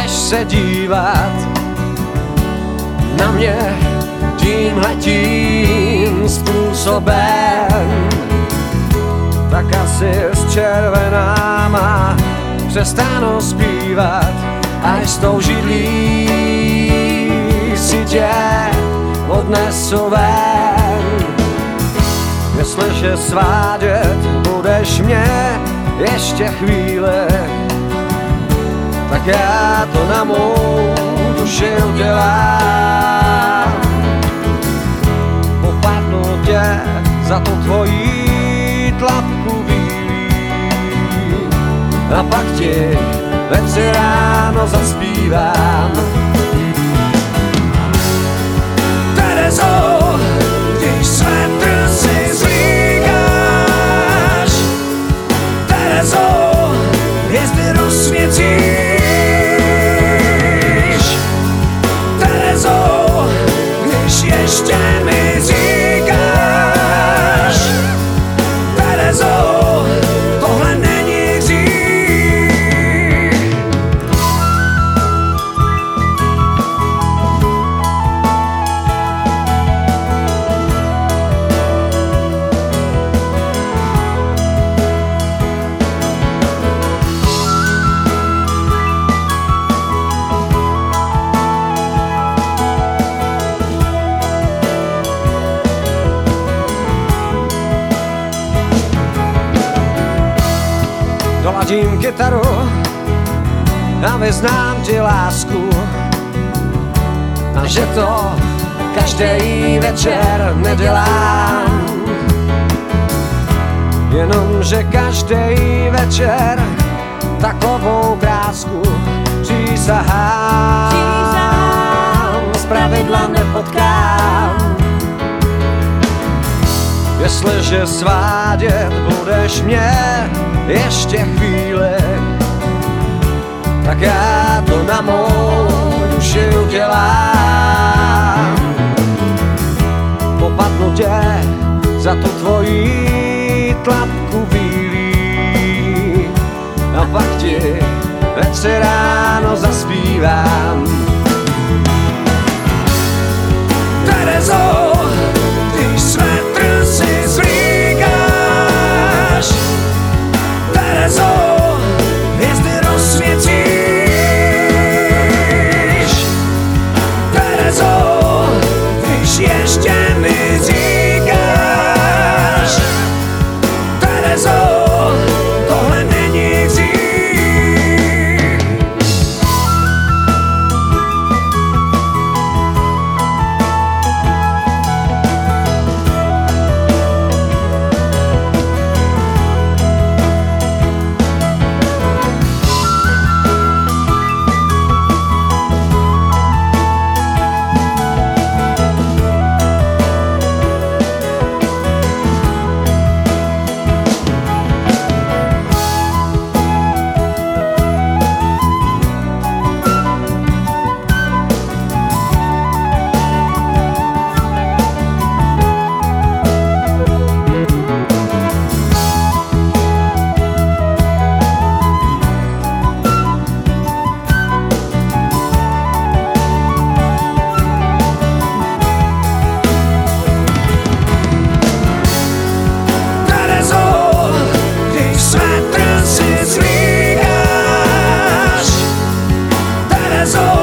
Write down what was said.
budeš se dívat na mě tímhletím způsobem, tak asi s červenáma přestanu zpívat, až s tou židlí si tě odnesu ven. Jestliže svádět budeš mě ještě chvíli, tak já to na mou duši udělám. Popadnu tě za tu tvojí tlapku bílý a pak ti ve 3 ráno zaspívám. Terezo, když svetr si zlíkáš, Terezo, hvězdy rozsvětíš, Terezo, když ještě mi říkáš, Terezo, tohle není hřích. Doladím kytaru a vyznám ti lásku, a že to každý večer nedělám. Jenomže každý večer takovou krásku přísahám, zpravidla nepotkám. Jestliže svádět budeš mě ještě chvíli, tak já to na mou duši udělám. Popadnu tě za tu tvojí tlapku bílý a pak ti ve 3 ráno zaspívám. Terezo, když svetr si zlíkáš, Terezo, hvězdy rozsvětíš, Terezo, když ještě mi říkáš, Terezo, tohle není hřích. Terezo,